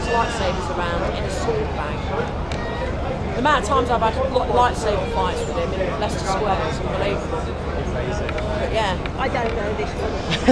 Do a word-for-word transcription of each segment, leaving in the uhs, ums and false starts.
lightsabers around in a sword bag. The amount of times I've had lightsaber fights with him in Leicester Square is unbelievable. But yeah. I don't know this one.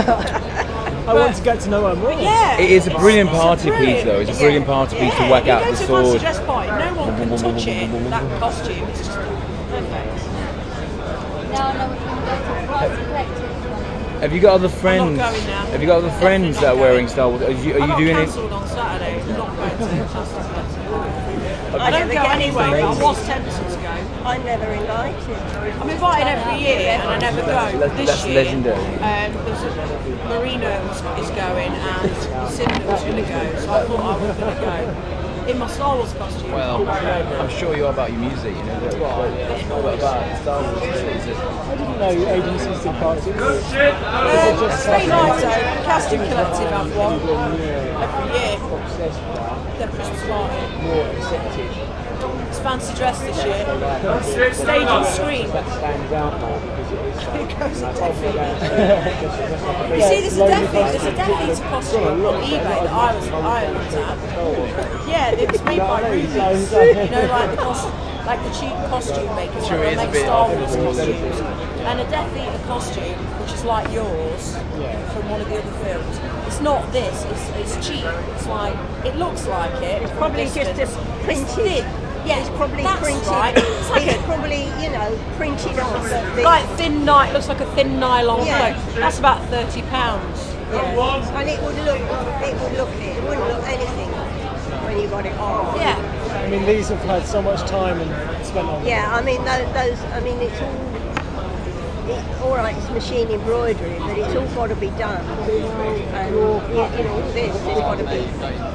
I want to get to know her more. Yeah. It is a brilliant it's, party it's a piece, though. It's a brilliant party piece yeah. to whack you out go the to a fancy sword. dress party, no one can touch it. That costume, it's just perfect. No, no, we're going to go to Party Collective. Have you got other friends? I'm not going now. Have you got other friends that are wearing Star Wars? Are you, are I you got doing it? cancelled on Saturday. I'm not going to Fantastic Collective. I I don't never go get anywhere, but I invited. was tempted to go. I'm never invited. I'm invited every year and I never go. That's- This that's year, legendary. um, there's a, Marina is, is going and Cinder was going to go, so I thought I was going to go. In my Star Wars costume. Well, I'm sure you are about your music, you know. But about Star Wars, is it? I didn't know agencies did parties. Uh, Three nights out, Casting Collective have one every year. Their Christmas party. More accepted. It's fancy dress this year. Stage and screen. That stands out more because it is. It goes at Death Eater. You Yeah, see, there's a slowly Death Eater, there's a fashion. Death Eater costume on eBay that I was I looked at. Yeah, it was made by Rubies. You know, like the cost, like the cheap costume makers Sure, that it is a make bit Star like Wars a costumes. And a Death Eater costume, which is like yours from one of the other films, it's not this. It's it's cheap. It's like it looks like it. It's probably from just a distance. printed. It's thin. Yeah, It's probably that's printed. Right. It's like It's a, probably, you know, printed on. But the, like thin ni- looks like a thin nylon Yeah. cloak. That's about thirty pounds. yeah. And it would look, it would look, it wouldn't look anything when you got it on. Yeah. I mean, these have had so much time and spent on them. Yeah, I mean those, those I mean it's all, it, all right, it's machine embroidery, but it's all got to be done. And you, you know, all this has got to be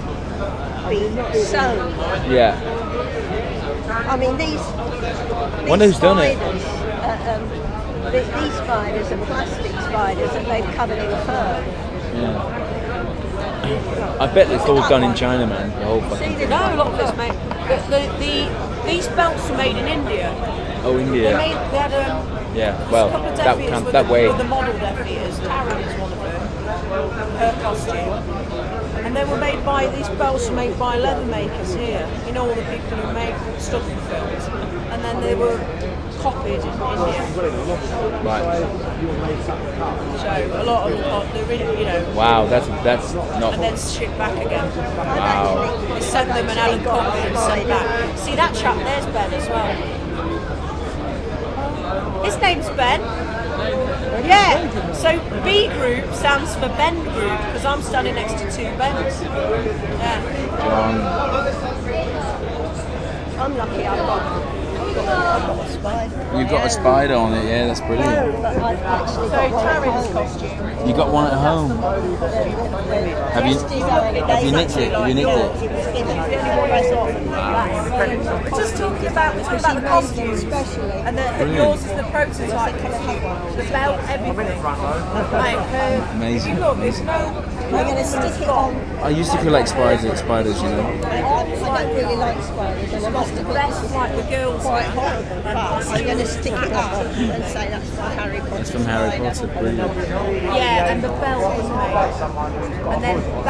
be sewn. Yeah. I mean these. these Wonder who's done it. spiders, Uh, um, th- these spiders are plastic spiders that they've covered in fur. Yeah. I bet it's all done in China, man. The whole fucking See, thing. No, a lot of it's made. But the, the these belts were made in India. Oh, They India. made they had um, Yeah. there's Well, a couple of that Death Eaters can, with that the, way. with the model Death Eaters. Taryn is one of them. Her costume. And they were made by these belts were made by leather makers here. You know all the people who make stuff for films. And then they were copied in India. Right. So a lot of them, are- they're really, you know. Wow. That's that's not. And then shipped back again. Wow. They sent them an Alan copy and sent back. See that chap there's Ben as well. His name's Ben. Yeah. So B group stands for Ben group because I'm standing next to two Bens. Yeah. John. I'm lucky I've got, I've got, I've got a spider. You've got a spider on it. Yeah, that's No, brilliant. but I've actually So got one at Taryn's home. costume. You got one at home. Have you? Have you knit it? Have you knit it? We're just talking about, we're talking about the costumes, and the, yours is the prototype costume, the belt, everything. Like, uh, Amazing. Look, there's no. I'm going to stick it on. I used to collect spiders, spiders, you know. I don't really like spiders, and I must have got That's like the girls. quite horrible. But I'm going to stick it up and say that's from Harry Potter. It's from Harry Potter. Brilliant. Yeah, and the belt was made, and then.